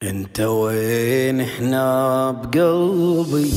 انت وين احنا بقلبي؟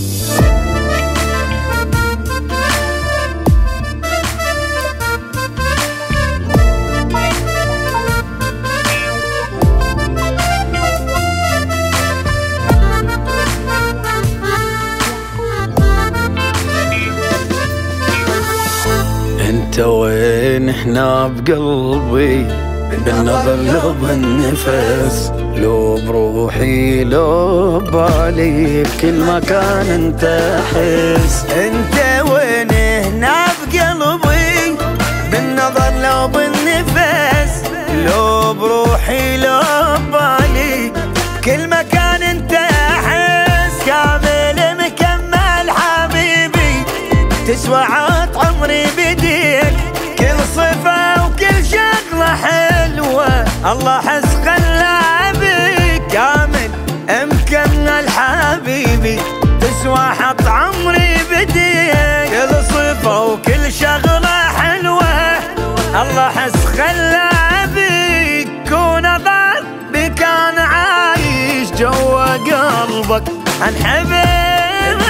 انت وين احنا بقلبي؟ بالنظر لو بالنفس لو بروحي لو بالي بكل مكان انت احس. انت وين هنا بقلبي؟ بالنظر لو بالنفس لو بروحي لو بالي بكل مكان انت احس. كامل مكمل حبيبي تسوى عط عمري بديك، كل صفة وكل شغلة حلوة الله حس خلى بيك. كامل مكمل حبيبي تسوى حط عمري بديك، كل صفة وكل شغلة حلوة الله حس خلى بيك. كون ضل بك انا عايش جوا قلبك انحبك.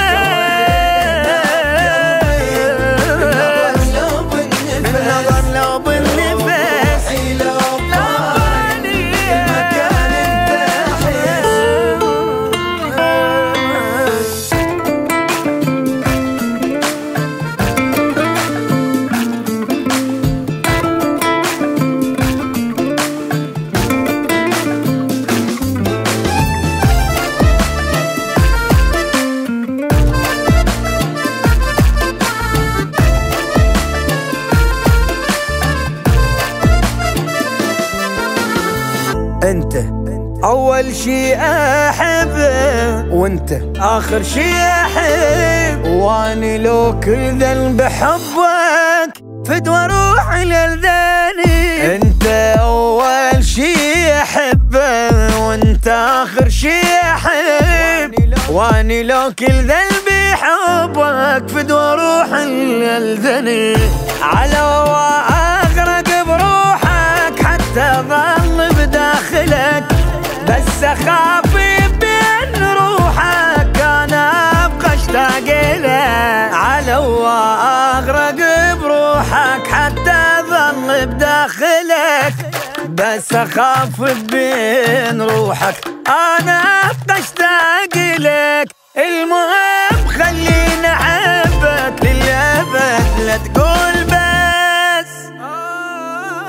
انت اول شي احبه وانت اخر شي احب، واني لو كل ذنب حبك فدوى روحي للذاني. انت اول شي احبه وانت اخر شي احب، واني لو كل ذنب حبك فدوى روحي للذاني. على واغرق بروحك حتى ظل بداخلك، بس اخاف بين روحك انا ابقى اشتاق لك. على واغرق بروحك حتى ظل بداخلك، بس اخاف بين روحك انا ابقى اشتاق لك. المهم خليني احبك للابد لا تقول بس.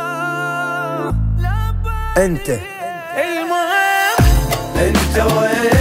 انت المهم انت وين